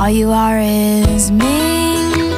all you are is mean.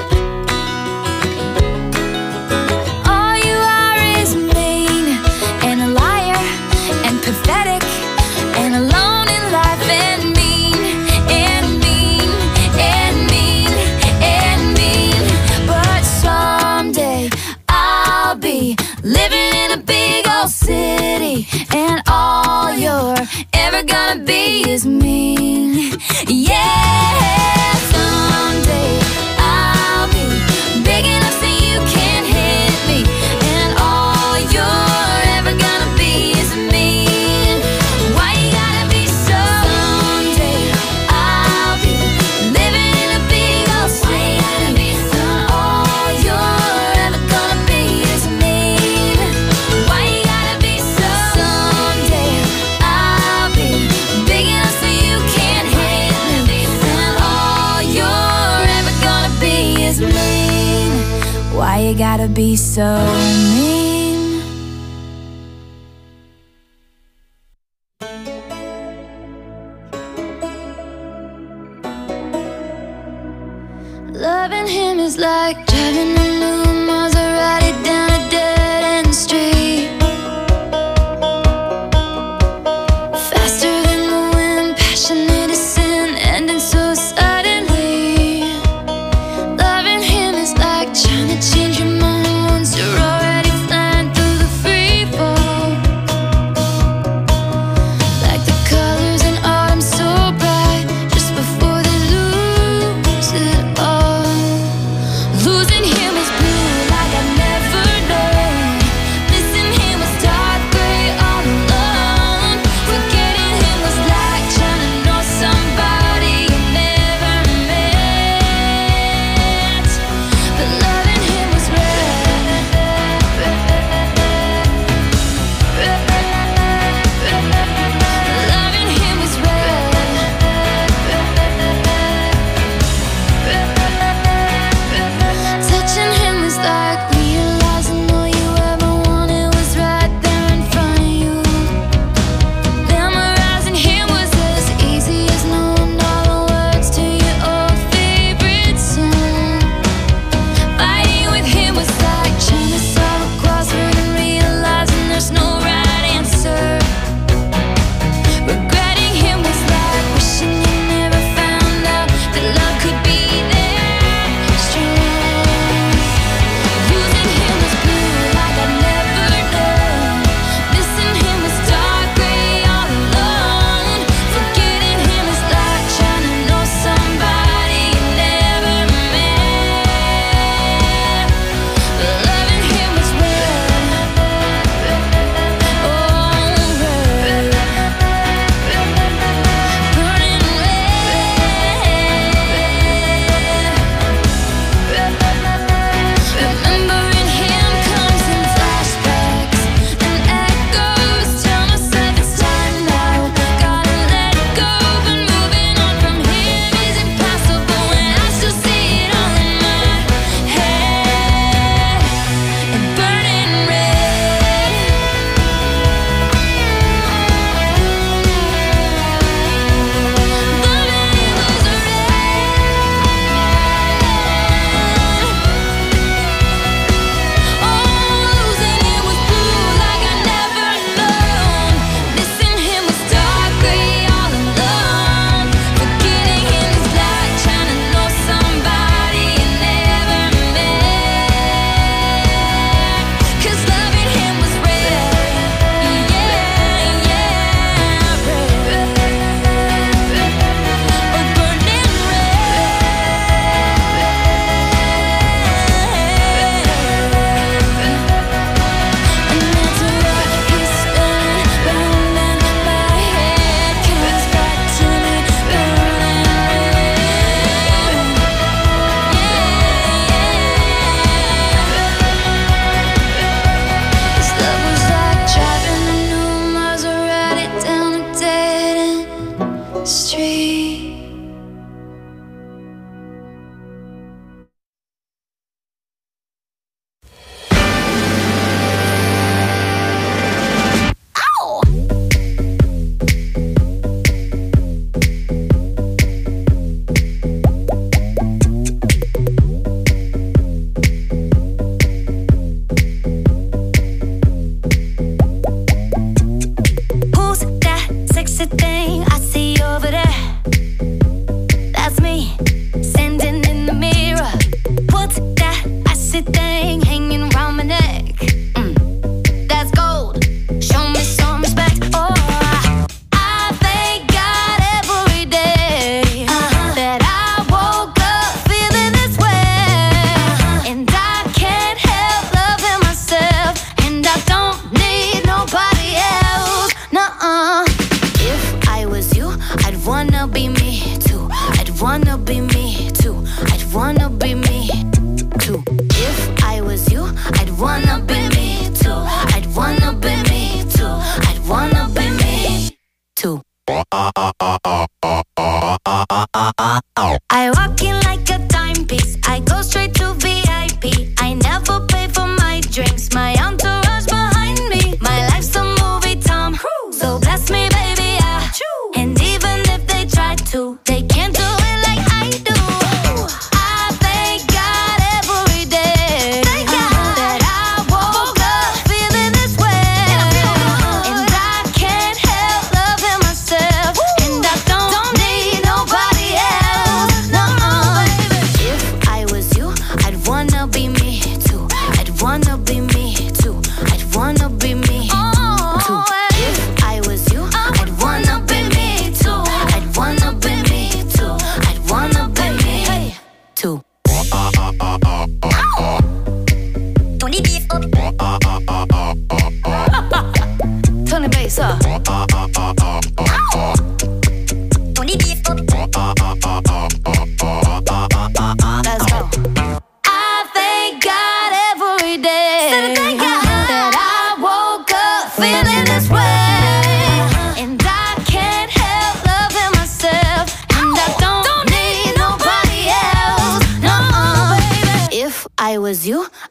All you are is mean, and a liar, and pathetic, and alone in life, and mean, and mean, and mean, and mean. But someday I'll be living in a big old city, and all you're ever gonna be is mean. Yeah, someday I'll be big enough so you can't hit me, and all you're ever gonna be is mean. Why you gotta be so? Someday I'll be living in a big old city, and all you're ever gonna be is mean. Why you gotta be so? Someday I'll be big enough so you can't hit me, and all you're ever gonna be is mean. Why you gotta be so mean? Loving him is like driving a new Maserati down a dead-end street, faster than the wind, passionate as sin, ending so suddenly. Loving him is like trying to change your mind once you're already flying through the free fall. Like the colors in autumn so bright, just before they lose it all. Losing him is blue.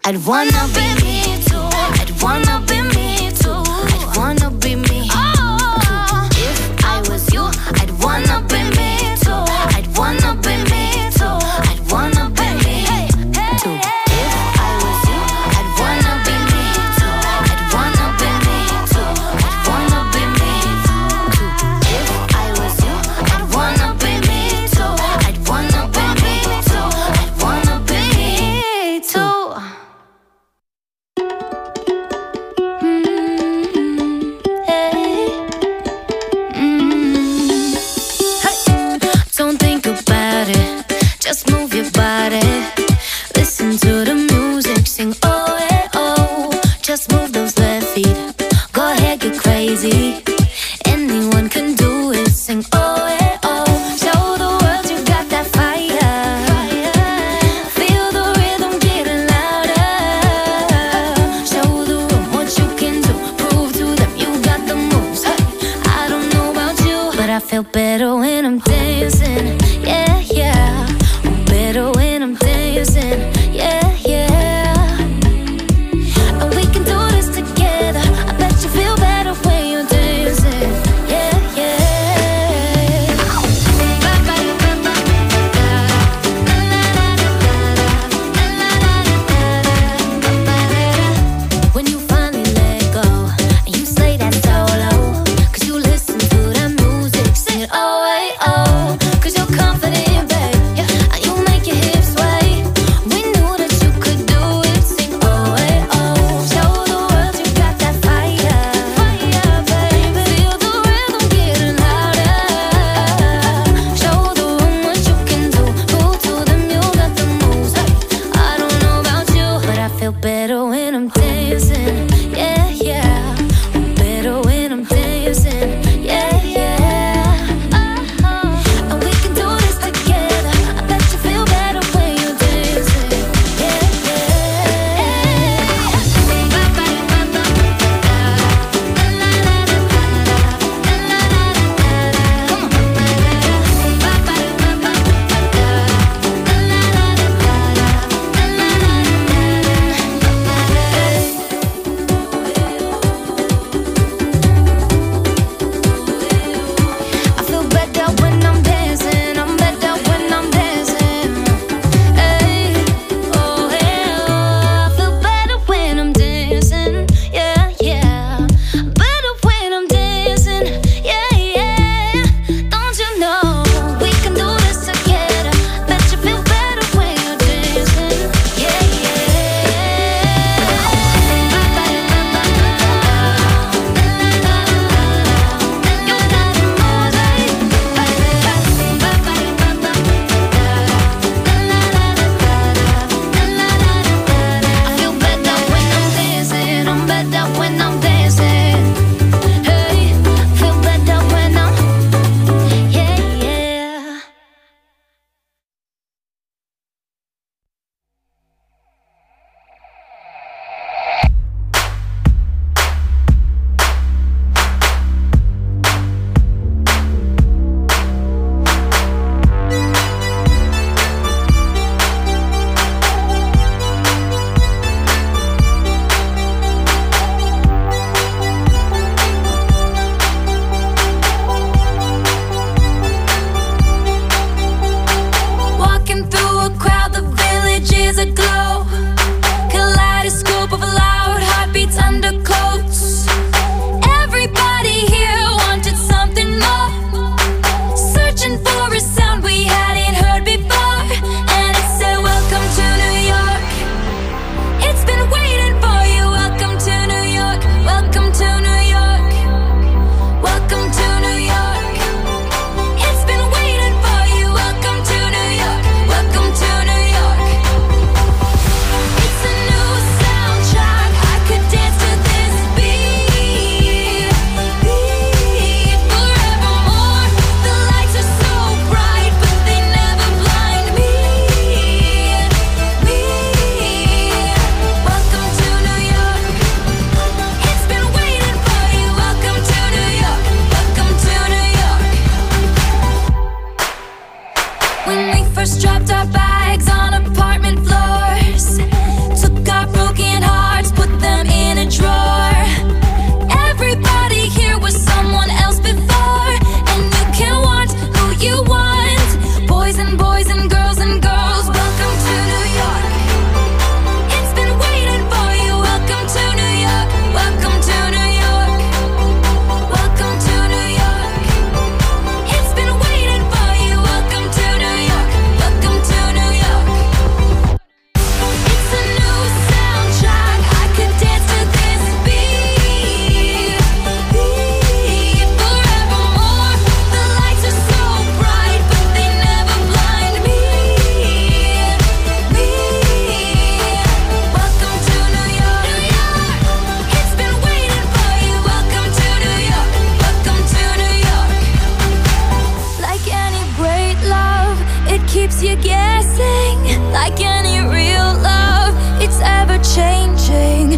I'd wanna be me too. I'd wanna be me too. I'd wanna be me too. If I was you, I'd wanna be me too. I'd wanna be me too. I'd wanna be me too. If I was you, I'd wanna be me too. I'd wanna be me too. I'd wanna be me too. If I was you, I'd wanna be me too. I'd wanna be me too. I'd wanna be me too. Don't think about it, just move your body. Listen to the music, sing oh eh oh. Just move those left feet, go ahead, get crazy. Anyone can do it, sing oh eh oh. Show the world you got that fire. Feel the rhythm getting louder. Show the room what you can do. Prove to them you got the moves. Hey, I don't know about you, but I feel better when I'm dancing. Yeah, yeah. I'm better when I'm dancing. Yeah, yeah. And we can do this together. I bet you feel better when you're dancing. Yeah, yeah. When you finally let go and you slay that solo, 'cause you listen to that music, sing it oh eh oh. 'Cause you're confident, babe. Yeah, you make your hips sway. We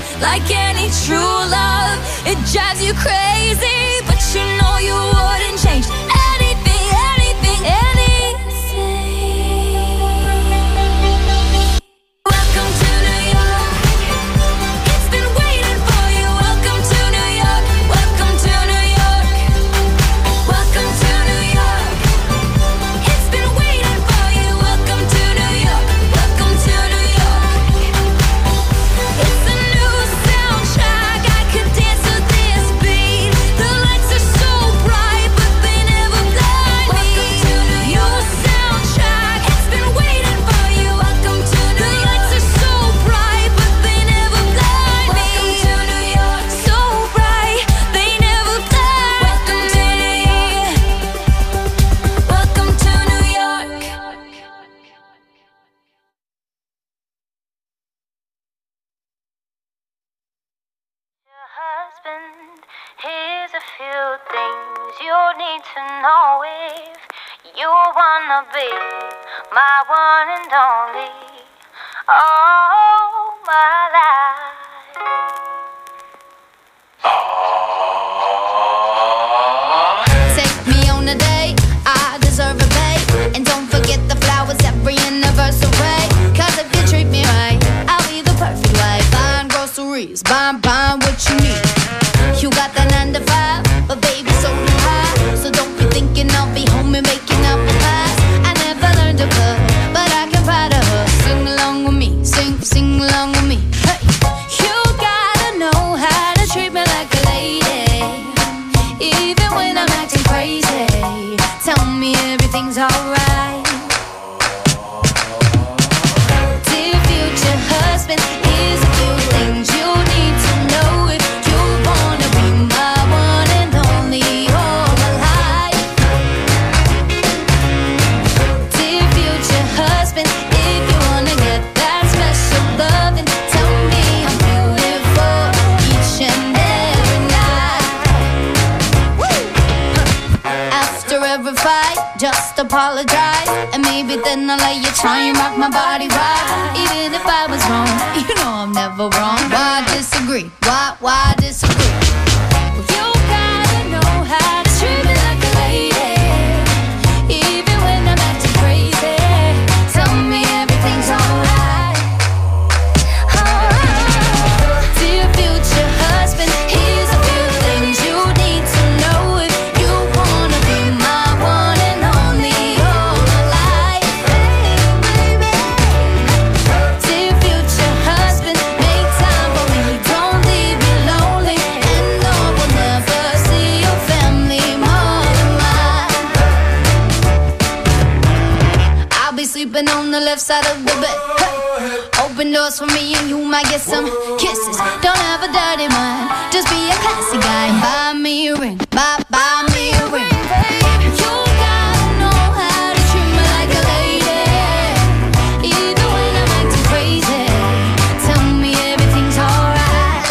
like any true love. It drives you crazy, but you know you wouldn't change anything, anything, anything. Welcome to New York. It's been waiting for you. Welcome to New York. Welcome to New York. Welcome to New York. It's been waiting for you. Welcome to New York. Welcome to New York. It's a new soundtrack. I could dance to this beat. The lights are so bright, but they never blind me. Welcome to New York. Soundtrack. It's been waiting for you. Welcome to New York. The lights are so bright, but they never blind me. Welcome to New York. So bright, they never blind me. Welcome to New York. Your husband, here's a few things you need to know if you wanna be my one and only, all my life. Take me on a date, I deserve a bait. And don't forget the flowers every anniversary. Cause if you treat me right, I'll be the perfect wife. Buying groceries, buying what you need. You got that 9 to 5, but baby, so do I. So don't be thinking I'll be home and making up the pies. I never learned to cook, but I can ride a hook. Sing along with me, sing along with me. Hey, you gotta know how to treat me like a lady, even when I'm acting crazy. Tell me everything's alright. Dear future husband, here's a few things you need to know if you wanna be my one and only all my life. Dear future husband, if you wanna get that special loving, tell me I'm beautiful each and every night. After every fight, just apologize, and maybe then I'll let you try and rock my body right. Even if I was wrong, you know I'm never wrong. Why disagree? Why disagree? You gotta know how to treat me like a lady, even when I'm acting crazy. Tell me everything's alright. Dear future husband, here's a few things you need to know if you wanna be my one and only all my life. Dear future husband, make time for me. Don't leave me lonely, and no, we'll never see your family more than mine. I'll be sleeping on the left side of the bed. Hey. Open doors for me and you might get some kisses. Don't have a dirty mind, just be a classy guy. Buy me a ring, buy me a ring. You gotta know how to treat me like a lady, even when I'm acting crazy. Tell me everything's alright.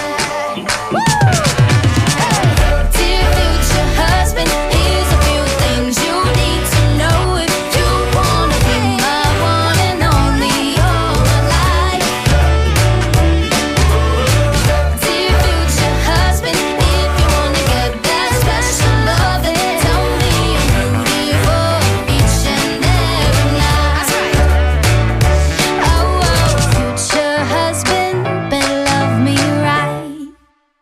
Dear future husband, here's a few things you need to know if you wanna be my one and only all my life. Dear future husband, if you wanna get that special loving, tell me I'm beautiful each and every night. Oh, future husband, better love me right.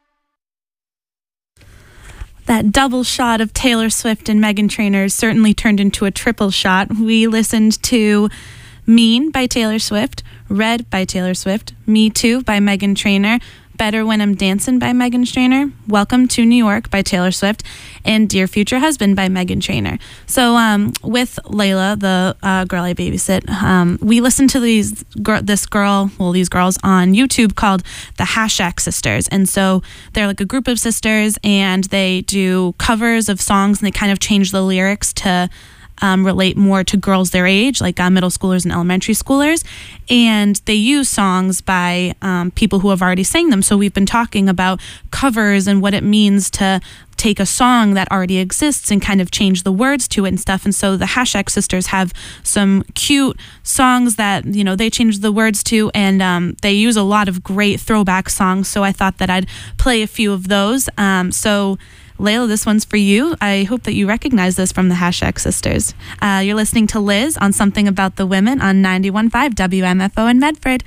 That double shot of Taylor Swift and Meghan Trainor certainly turned into a triple shot. We listened to Mean by Taylor Swift, Red by Taylor Swift, Me Too by Meghan Trainor, Better When I'm Dancing by Meghan Trainor, Welcome to New York by Taylor Swift, and Dear Future Husband by Meghan Trainor. So with Layla, the girl I babysit, we listened to these girls on YouTube called the Hashak Sisters. And so they're like a group of sisters, and they do covers of songs, and they kind of change the lyrics to relate more to girls their age, like middle schoolers and elementary schoolers. And they use songs by people who have already sang them. So we've been talking about covers and what it means to take a song that already exists and kind of change the words to it and stuff. And so the Hashak Sisters have some cute songs that, you know, they change the words to, and they use a lot of great throwback songs. So I thought that I'd play a few of those. So Layla, this one's for you. I hope that you recognize this from the Hashak Sisters. You're listening to Liz on Something About the Women on 91.5 WMFO in Medford.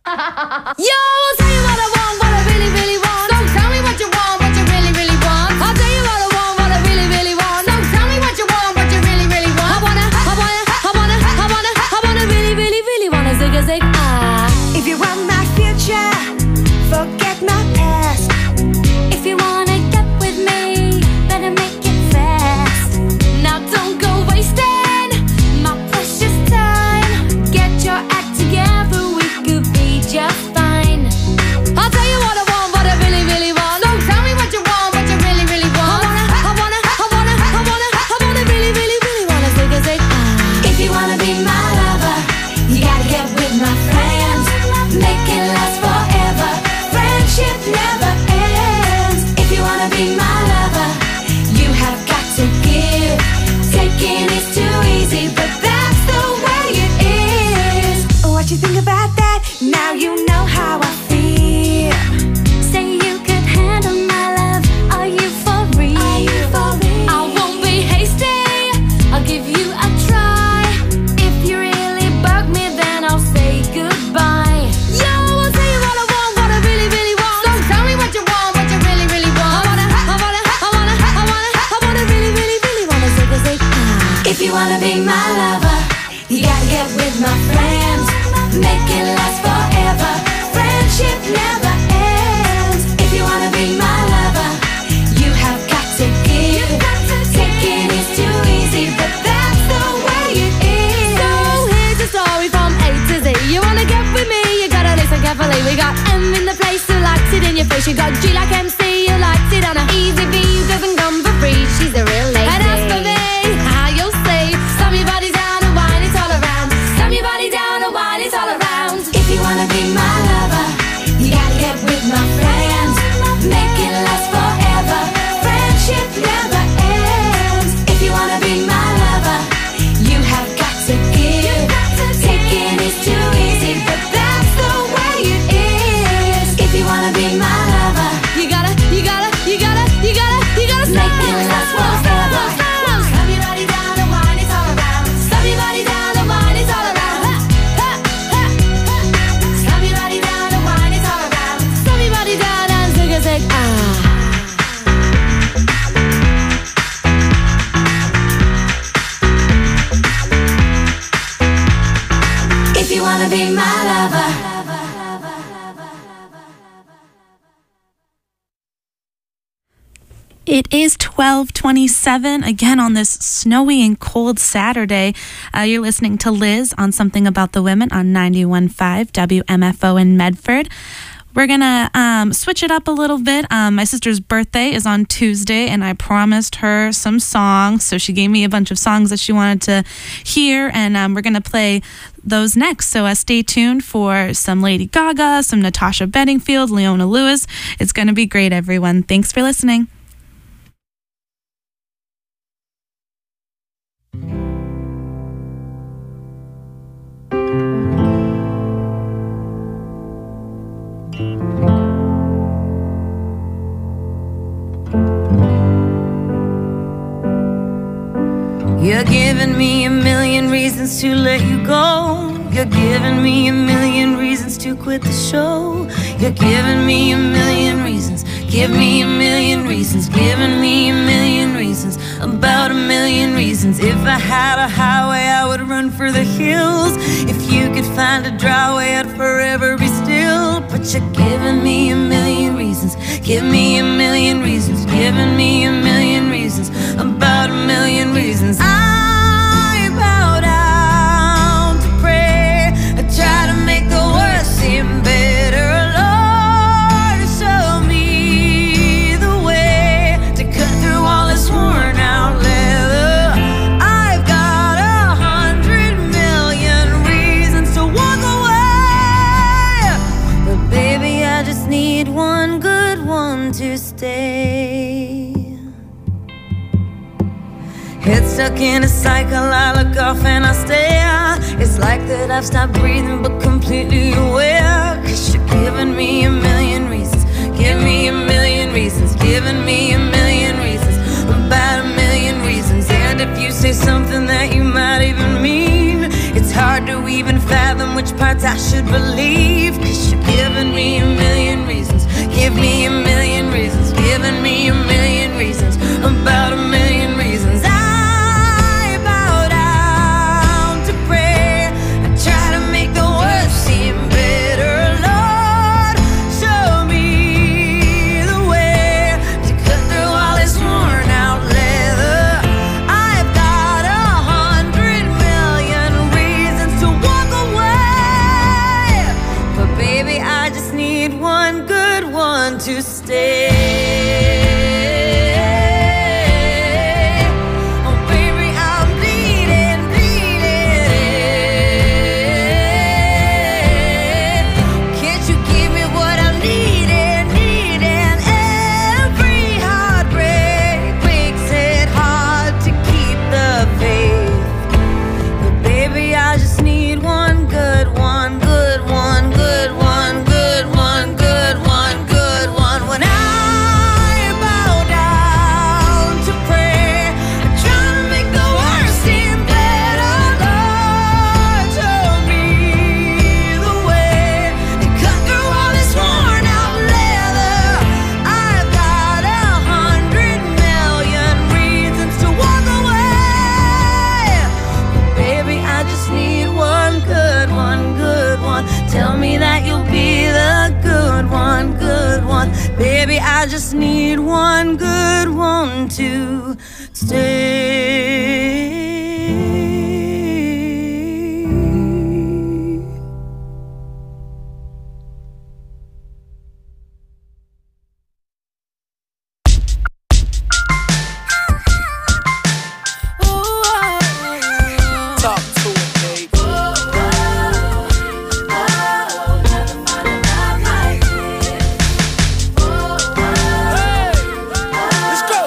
Yo, I'll tell you what I want, what I really, really want. So tell me what you want, what you really, really want. I'll tell you what I want, what I really, really want. So tell me what you want, what you really, really want. I wanna really, really, really wanna zig a zig ah. If you want my future, forget my past. If you wanna get with me, better make it fast. Now don't go wasting my precious time. Get your act together, we could be just fine. I'll tell you what I want, what I really, really want. So tell me what you want, what you really, really want. I wanna really, really, really wanna zig a zig ah. If you wanna be my lover, you gotta get with my friends. Make it last forever. Friendship never ends. If you wanna be my lover, you have got to give. Taking is too easy, but that's the way it is. What you think about that? Now you know how I feel. Say you could handle my love. Are you for real? Are you for real? I won't be hasty. I'll give you a try. If you really bug me, then I'll say goodbye. Yo, I'll tell you what I want, what I really, really want. So tell me what you want, what you really, really want. I wanna really, really, really wanna zig a zig ah. If you wanna be my lover, you gotta get with my friends. Make it last forever. Friendship never ends. If you wanna be my lover, you have got to give. Taking is too easy, but that's the way it is. So here's the story from A to Z. You wanna get with me, you gotta listen carefully. We got M in the place who likes it in your face. You got G like MC, who likes it on a easy V, who doesn't come for free. She's a real lady. And as for me, how you'll say, slam your body down and wine it all around. Slam your body down and wine it all around. If you wanna be my lover, you gotta get with my friends. Make it last forever. Friendship never ends. If you wanna be my lover, you have got to give. Taking is too easy, but that's the way it is. If you wanna be my lover, You gotta make it last forever. Slam your body down and wine it all around. Slam your body down and wine it all around. Slam your body down and wine it all around. Slam your body down and zig a zig ah. If you wanna be my lover. It is 12:27 again on this snowy and cold Saturday. You're listening to Liz on Something About the Women on 91.5 WMFO in Medford. We're going to switch it up a little bit. My sister's birthday is on Tuesday, and I promised her some songs. So she gave me a bunch of songs that she wanted to hear, and we're going to play those next. So stay tuned for some Lady Gaga, some Natasha Bedingfield, Leona Lewis. It's going to be great, everyone. Thanks for listening. You're giving me a million reasons to let you go. You're giving me a million reasons to quit the show. You're giving me a million reasons. Give me a million reasons. Giving me a million reasons. About a million reasons. If I had a highway, I would run for the hills. If you could find a dry way, I'd forever be still. But you're giving me a million reasons. Give me a million reasons. Giving me a million reasons. About a million reasons. I bow down to pray. I try to make the worst seem better. Lord, show me the way to cut through all this worn out leather. I've got 100 million reasons to walk away, but baby, I just need one good one to stay. Head stuck in a cycle, I look off and I stare. It's like that I've stopped breathing but completely aware. 'Cause you're giving me a million reasons. Give me a million reasons. Giving me a million reasons. About a million reasons. And if you say something that you might even mean, it's hard to even fathom which parts I should believe. 'Cause giving me a million reasons. Give me a million reasons. Giving me a million reasons. About a million reasons. I bow down to prayer. I try to make the worst seem better. Lord, show me the way to cut through all this worn out leather. I've got 100 million reasons to walk away, but baby, I just need one good one to stay. Oh baby, I'm bleeding, bleeding. Can't you give me what I'm needing, needing? Every heartbreak makes it hard to keep the faith, but baby, I just need one good one, good one, good one, good one, good one, good one. When I bow down to pray, I try to make the worst seem better. Lord, show me the way to cut through all this worn out leather. I've got 100 million reasons to walk away, but baby, I just need one good one, good one. Tell me that you'll be the good one, good one. Baby, I just need one good one to stay. Talk to it, baby. Let's go.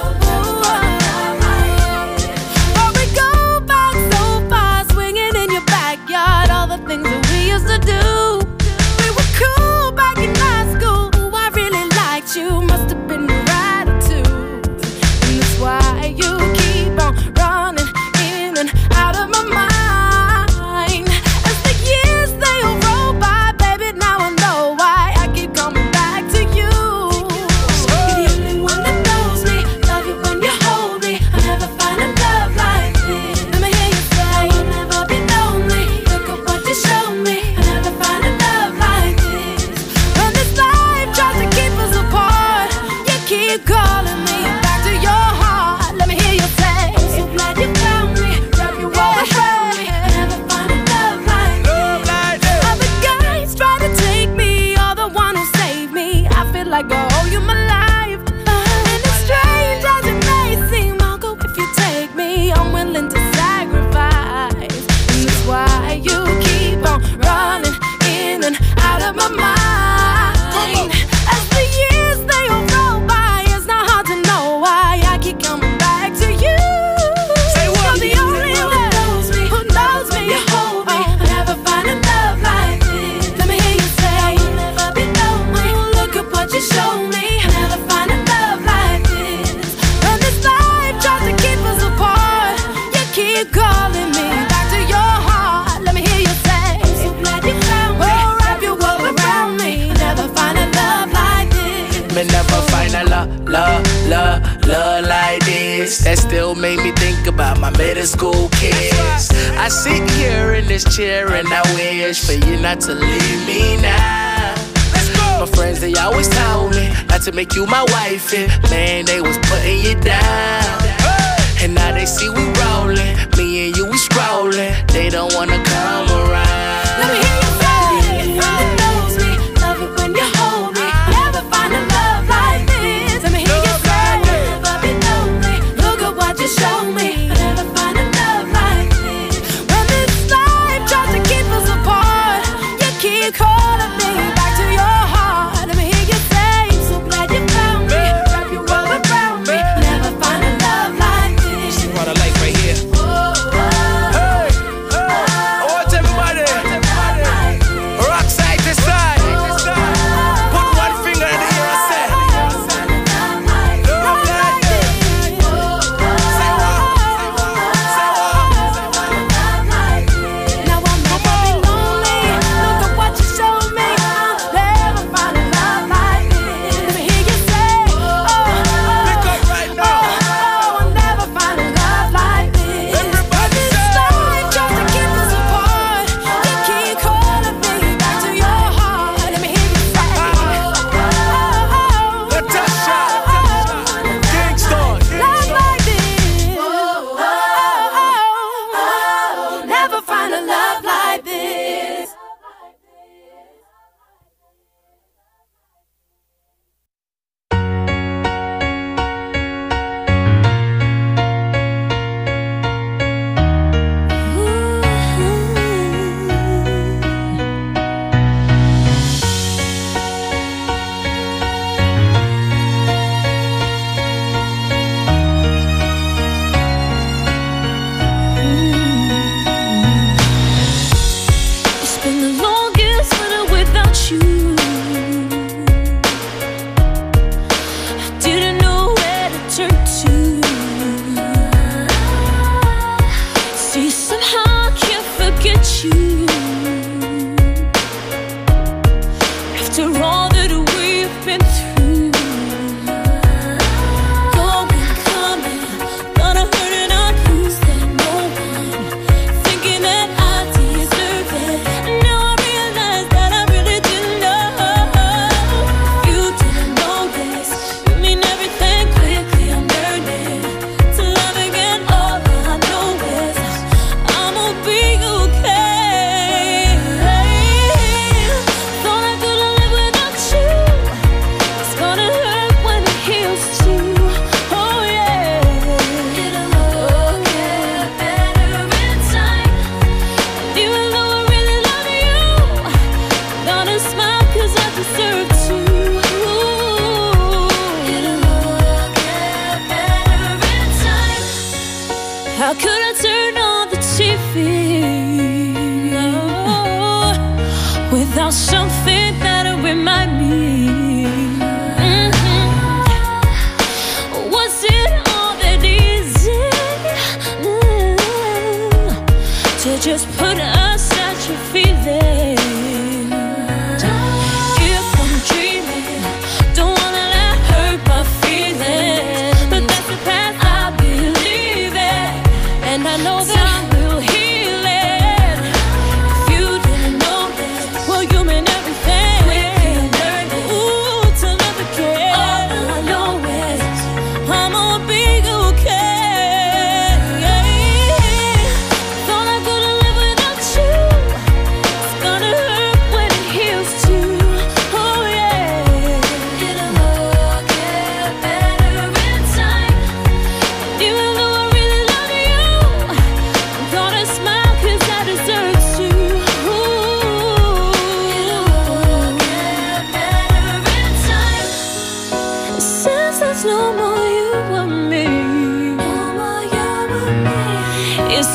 But we go back so far, swinging in your backyard, all the things that we used to do. We were cool back in high school. I really liked you, must have been your attitude, and that's why you keep on running in and out of my mind. As the years they all roll by, baby, now I know why I keep coming back to you. You're the only one that knows me, love you when you hold me. I'll never find a love like this. Let me hear you say, you'll never be lonely. Look at what you show me. I'll never find a love like this. When this life tries to keep us apart, you keep calling me back to your heart. Let me hear you say, I'm so glad you found me. Wrap your arms around me. I'll never find a love like this. Other guys try to take me, you're the one who saved me. I feel like I owe you my life. And as strange as it may seem, I'll go if you take me. I'm willing to sacrifice. And that's why you keep on running in and out of my mind. As the years they all roll by, it's not hard to know why I keep coming back to you. Say what? You're the only one who knows me, you hold me. I'll never find a love like this. Let me hear you say, you'll never be lonely. Look at what you show me. I'll never find a love like this. When this life tries to keep us apart, you keep calling me back to your heart. Let me hear you say, I'm so glad you found me. Oh, wrap your world around me. I'll never find a love like this. Me never find a love like this. That still made me think about my middle school kiss. I sit here in this chair and I wish for you not to leave me now. My friends, they always told me not to make you my wife, and man, they was putting you down. And now they see we rolling, me and you we scrolling. They don't wanna come around. Let me hear you say, you're the one that knows me, love it when you hold me. Never find a love like this. Let me hear you say, you'll never be lonely. Look at what you show me. I'll never find a love like this. When this life tries to keep us apart, you keep calling me back to your heart. Let me hear you say, I'm so glad you found me. Wrap your world around me. Never find a love like this. What I like right here. Oh, oh, oh. I want everybody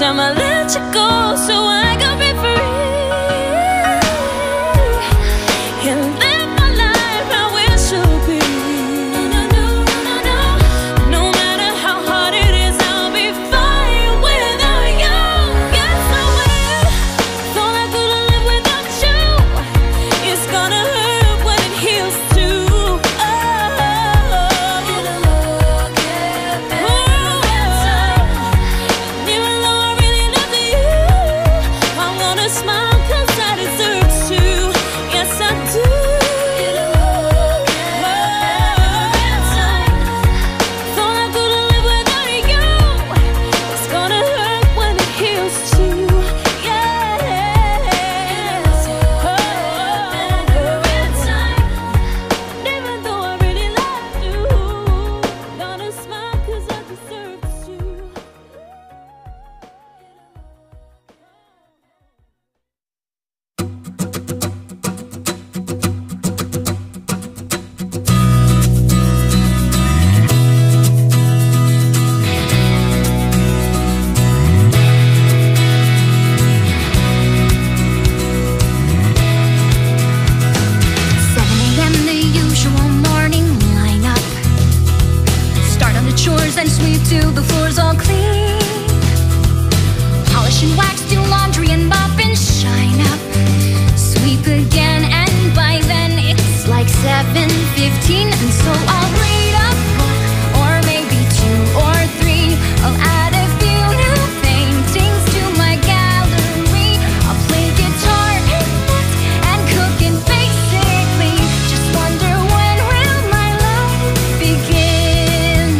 I'ma let you go so I can be free and live my life how it should be. No matter how hard it is, I'll be fine without you. Yes, I will. Thought I couldn't live without you. It's gonna hurt when it heals too. Even though I really love you, I'm gonna smile 'cause I deserve to. Yes, I do. Thought I couldn't live without you. It's gonna hurt when it heals too. Even though I really love you, gonna smile 'cause I deserve to. The usual morning lineup. Start on the chores and sweep till the floor's all clean. Polish and wax, do laundry and mop and shine up. Sweep again, and by then it's like 7:15, and so I'll read a book, or maybe 2 or 3. I'll add a few new paintings to my gallery. I'll play guitar and knit and cook, and basically just wonder when will my life begin.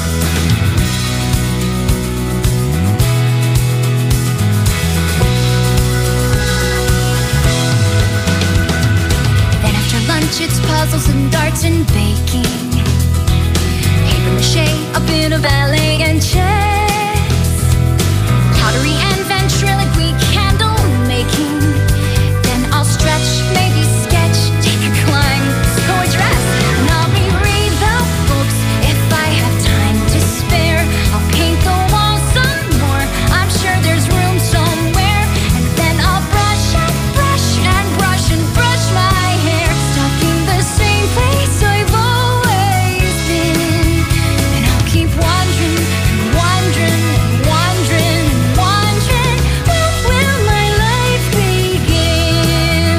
Then after lunch it's puzzles and darts and baking, paper mache, a bit of ballet and chess, pottery and ventriloquy, candle making. Then I'll stretch, maybe sketch, take a climb, sew a dress, and I'll reread the books if I have time to spare. I'll paint the walls some more, I'm sure there's room somewhere. And then I'll brush and brush and brush and brush my hair, stuck in the same place I've always been. And I'll keep wondering and wondering and wondering and wondering, when will my life begin?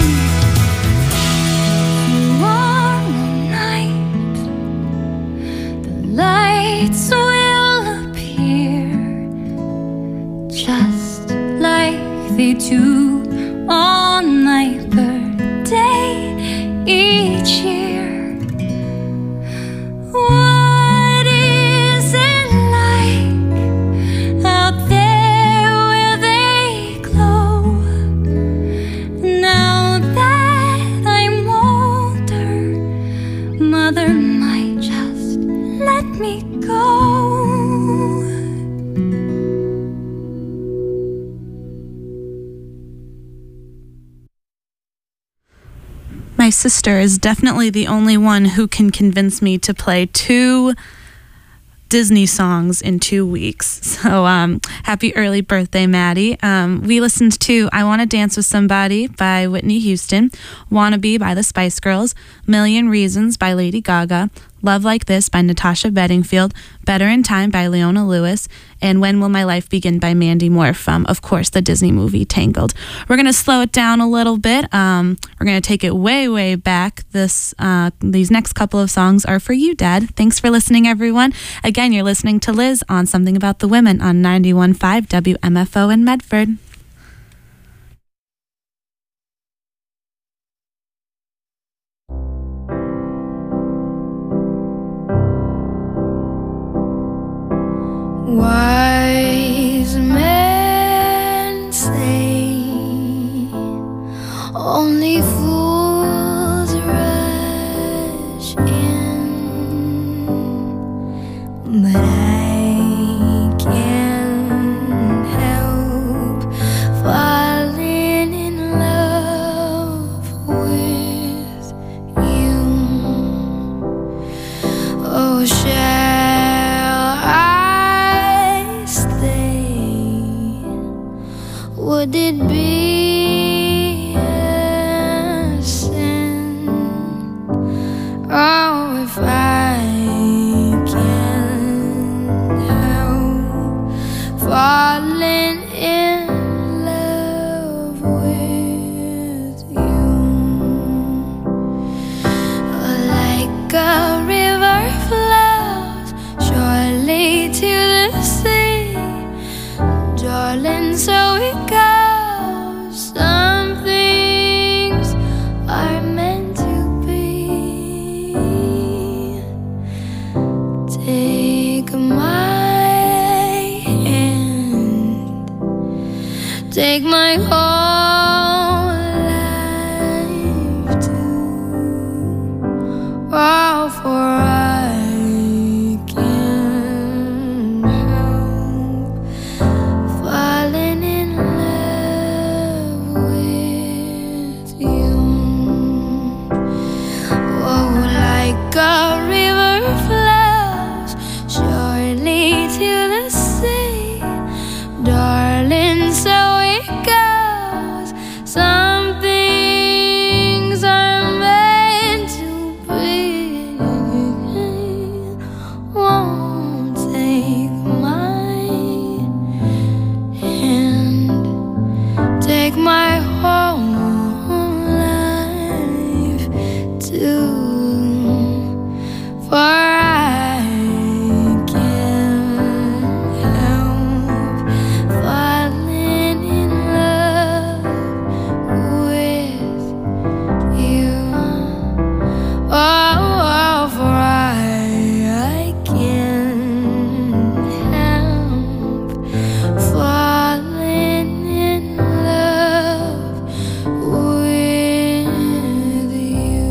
Tomorrow night the lights will appear, just like they do on my birthday each year. What is it like out there where they glow? Now that I'm older, Mother might just let me go. My sister is definitely the only one who can convince me to play 2 Disney songs in 2 weeks. So happy early birthday, Maddie. We listened to I Want to Dance with Somebody by Whitney Houston, Wannabe by the Spice Girls, Million Reasons by Lady Gaga, Love Like This by Natasha Bedingfield, Better in Time by Leona Lewis, and When Will My Life Begin by Mandy Moore from, of course, the Disney movie Tangled. We're going to slow it down a little bit. We're going to take it way, way back. These next couple of songs are for you, Dad. Thanks for listening, everyone. Again, you're listening to Liz on Something About the Women on 91.5 WMFO in Medford. Wise men say only fools rush in, but I can't help falling in love with you. Oh, shall I stay take my whole life too. Oh, for I can't help falling in love with you. Oh, like a river flows surely to the sea, darling, so it goes. Some things are meant to be. Won't take my hand, take my whole life too. For I can't help falling in love with you. Oh, for I can't help falling in love with you.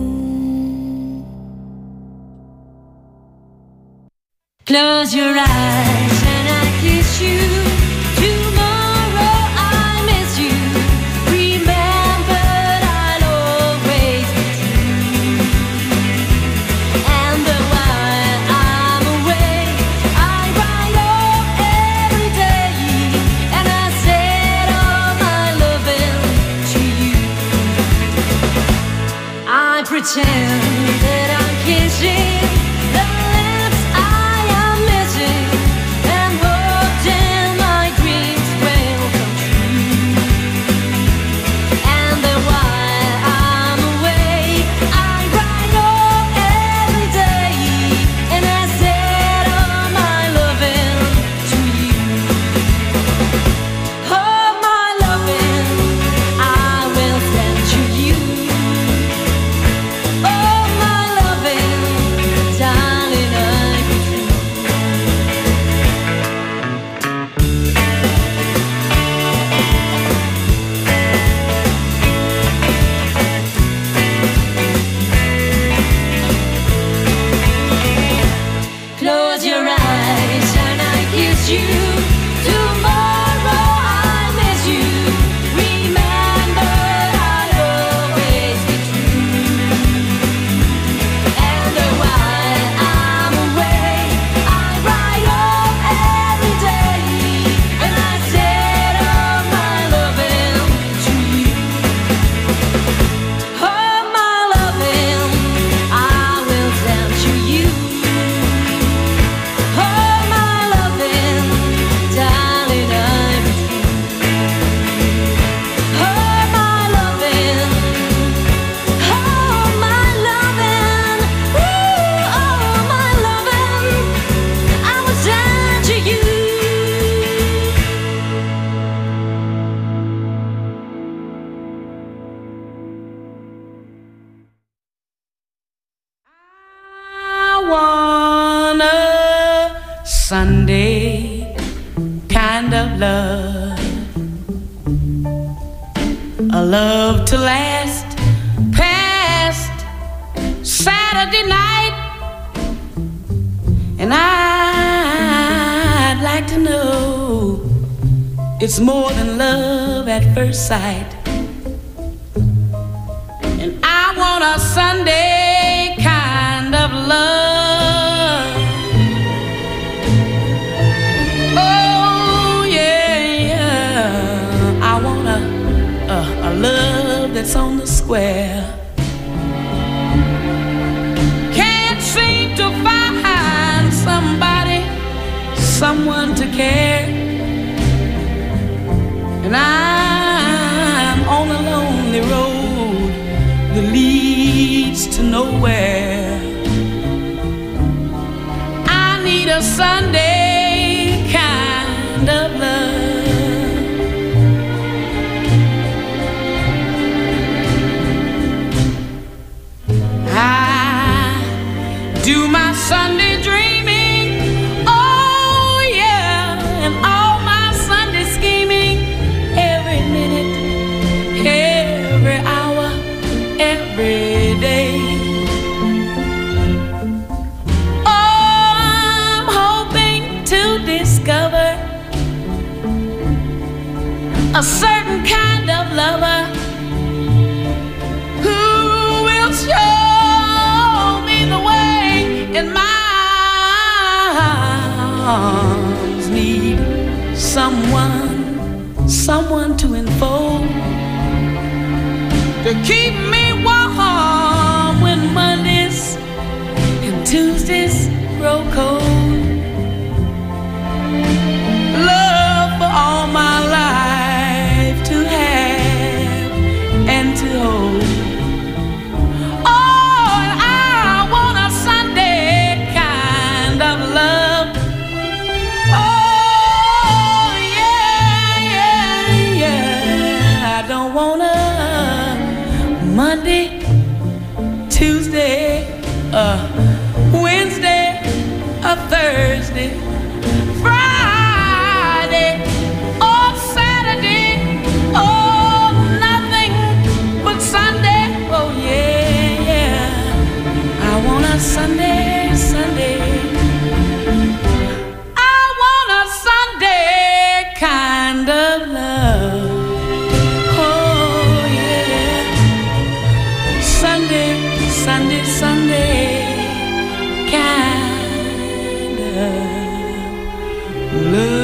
Close your eyes and I kiss you. Tomorrow I miss you. Remember, I'll always be true. And while I'm away, I write home every day, and I said all my loving to you. I pretend that I'm kissing the lips I am missing, and hoping my dreams will come true. And while I'm away, I write home every day, and I said all my loving to you. All my loving I will send to you. Oh, my loving, darling, I be true. Close your eyes and I kiss you. Tomorrow I miss you. Remember, I'll always be true. And while I'm away, I write home every day, and I said all my loving to you. All my loving I will send to you. All my loving, darling, I be true. All my loving, all my loving, ooh, all my loving, I will send to you. I want a Sunday kind of love, a love to last past Saturday night, and I'd like to know it's more than love at first sight. And I want a Sunday kind of love. Oh yeah, yeah. I want a love that's on the square. Can't seem to find somebody, someone to care. And I'm on a lonely road that leads to nowhere. I need a Sunday kind of love. I do my Sunday dreaming, oh yeah, and all my Sunday scheming a certain kind of lover who will show me the way in my arms. Need someone to enfold, to keep me warm when Mondays and Tuesdays grow cold. Love for all my life to have and to hold. Oh, and I want a Sunday kind of love. Oh, yeah, yeah, yeah. I don't want a Monday, Tuesday, Wednesday, a Thursday, Friday, or Saturday, oh, nothing but Sunday. Oh, yeah, yeah. I want a Sunday, Sunday. I want a Sunday kind of love. Oh, yeah. Sunday, Sunday, Sunday kind of love.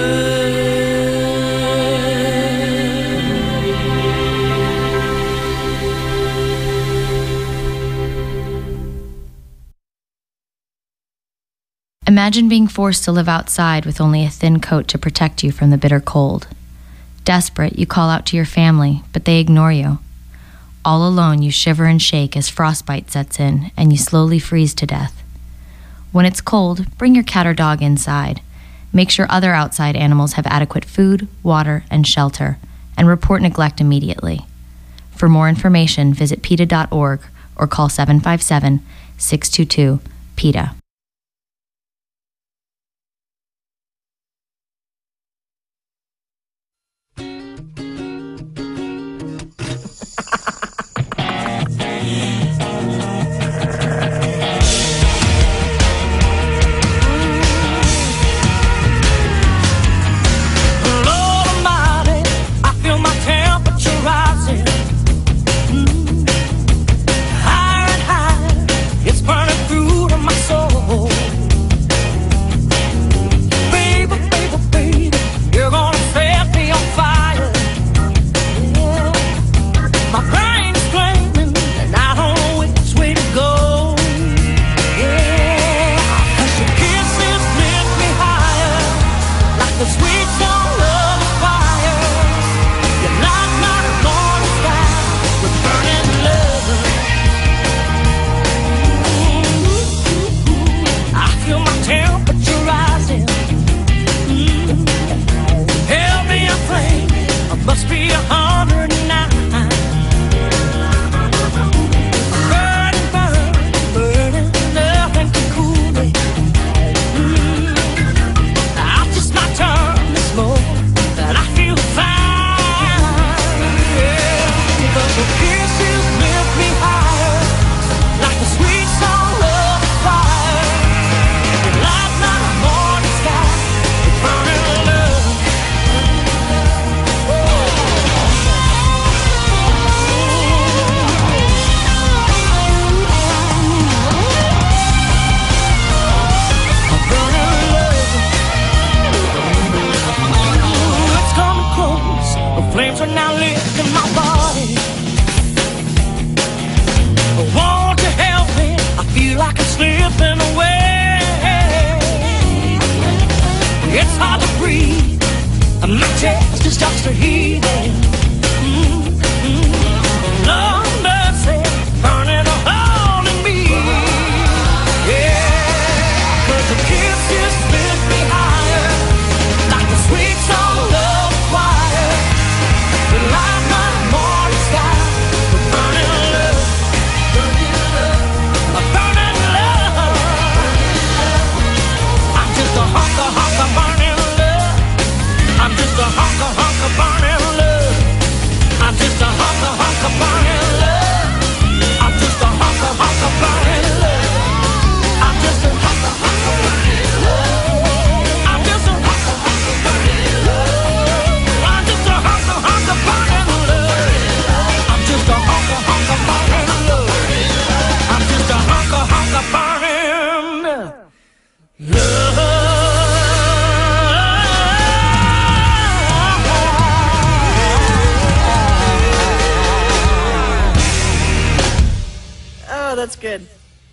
Imagine being forced to live outside with only a thin coat to protect you from the bitter cold. Desperate, you call out to your family, but they ignore you. All alone, you shiver and shake as frostbite sets in and you slowly freeze to death. When it's cold, bring your cat or dog inside. Make sure other outside animals have adequate food, water, and shelter, and report neglect immediately. For more information, visit PETA.org or call 757-622-PETA. Higher and higher, it's burning through to my soul. that's good.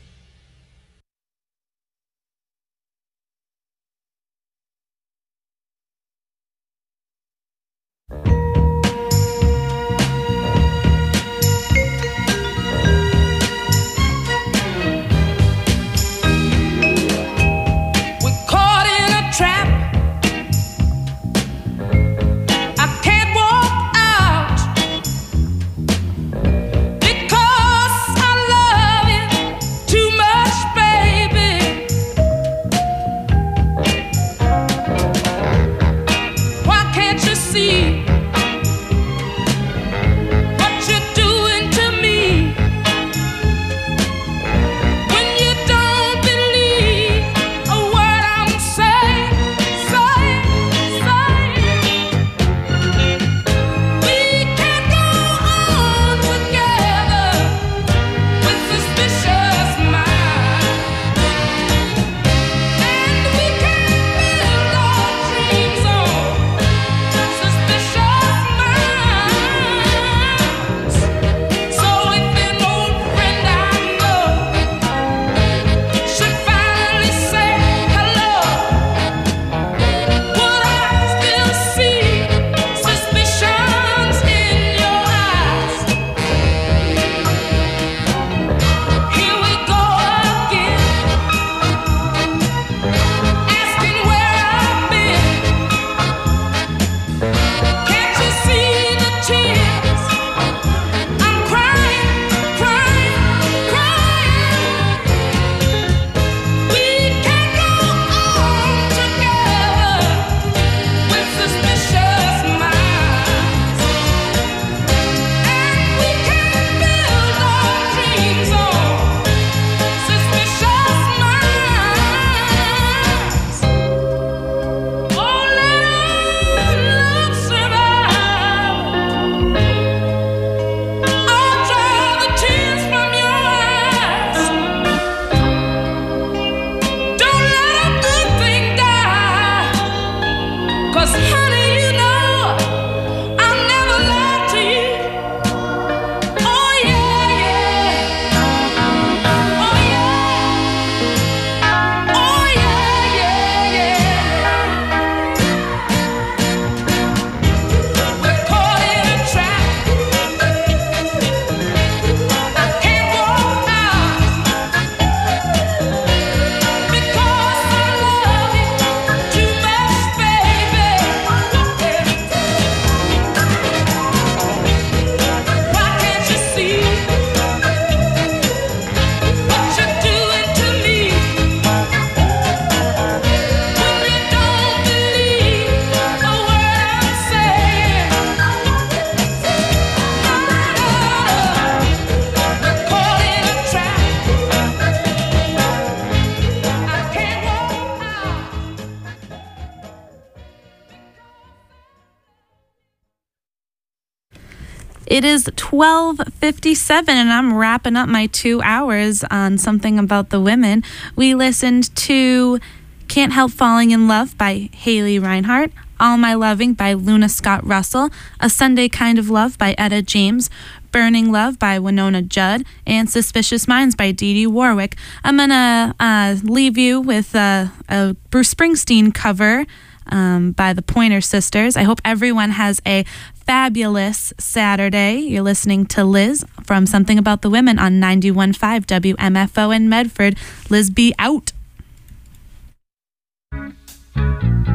It is 12:57 and I'm wrapping up my 2 hours on Something About the Women. We listened to Can't Help Falling in Love by Haley Reinhart, All My Loving by Luna Scott Russell, A Sunday Kind of Love by Etta James, Burning Love by Winona Judd, and Suspicious Minds by Dee Dee Warwick. I'm going to leave you with a Bruce Springsteen cover by the Pointer Sisters. I hope everyone has a fabulous Saturday. You're listening to Liz from Something About the Women on 91.5 WMFO in Medford. Liz, be out.